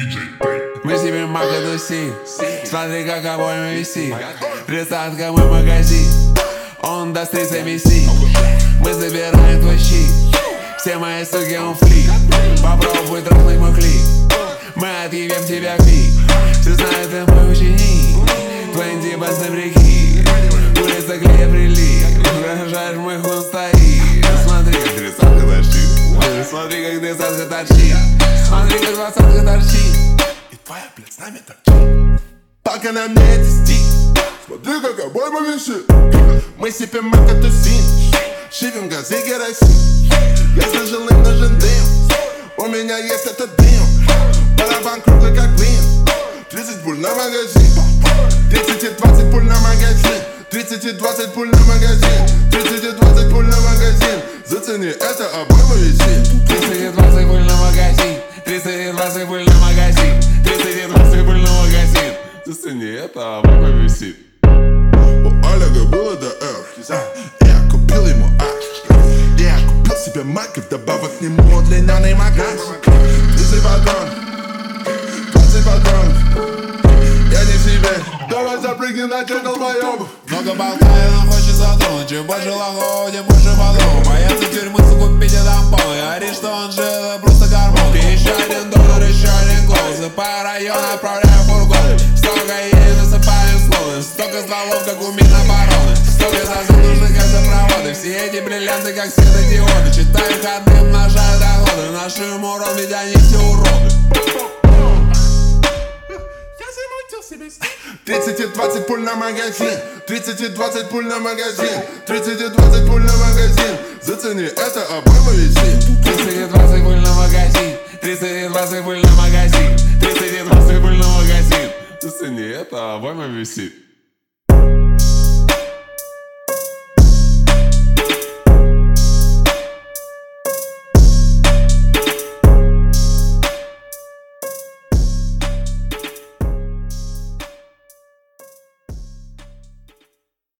Мы снимем Макадуси, смотри, как обоим висит. Присадка мой магазин, он даст 30 висит. Мы забираем твой щит, все мои суки он флик. Попробуй трогнуть мой клик, мы отъебем тебя клик. Все знают, ты мой ученик, твои дебасы прикинь. Улица клея прилип, выражаешь мой хуй стоит. Смотри, как 30-ка торчит, смотри, как 30-ка торчит, смотри, как 20-ка торчит. И твоя, блядь, с нами торчит. Пока на мне это стик, смотри, как обойма висит. Мы сипем Макадусин, шипим газы керосин. Я сложил им нужен дым, у меня есть этот дым. Барабан круглый как блин, 30 пуль на магазин, 30 и 20 пуль на магазин, 30 и 20 пуль на магазин, 30 и 20 пуль на магазин. Зацени, это обойма висит. 30 и 20 пуль на магазин, 30 и 20 пуль на магазин, 30 и 20 пуль на магазин. Зацени, это обойма висит. У Олега было до F, я купил ему H. Я купил себе Мак и вдобавок к нему удлиненный магаз. 30 патрон, 20 патрон. Я не себе, давай запрыгни на те долбоёбов. Много болтаю, но хочет затронуть. Чем больше лохов, тем больше подруг. Боятся тюрьмы, купить тампоны. Говорит, что он жил, это просто гормон. Еще $1, еще один клоуз. И по району отправляю фургон. Столько едет, насыпаем слоны. Столько стволов, как у Минобороны. Столько сосуд нужны, как запроводы. Все эти бриллианты, как светодиоды. Читаю ходы, умножаю доходы. Нашим урон, ведь они все уроды. 30 и 20 пуль на магазин, 30 и 20 пуль на магазин, 30 и 20 пуль на магазин. Зацени, это обойма висит. 30 и 20 пуль на магазин, 30 и 20 пуль на магазин, 30 и 20 пуль на магазин. Зацени, это обойма висит.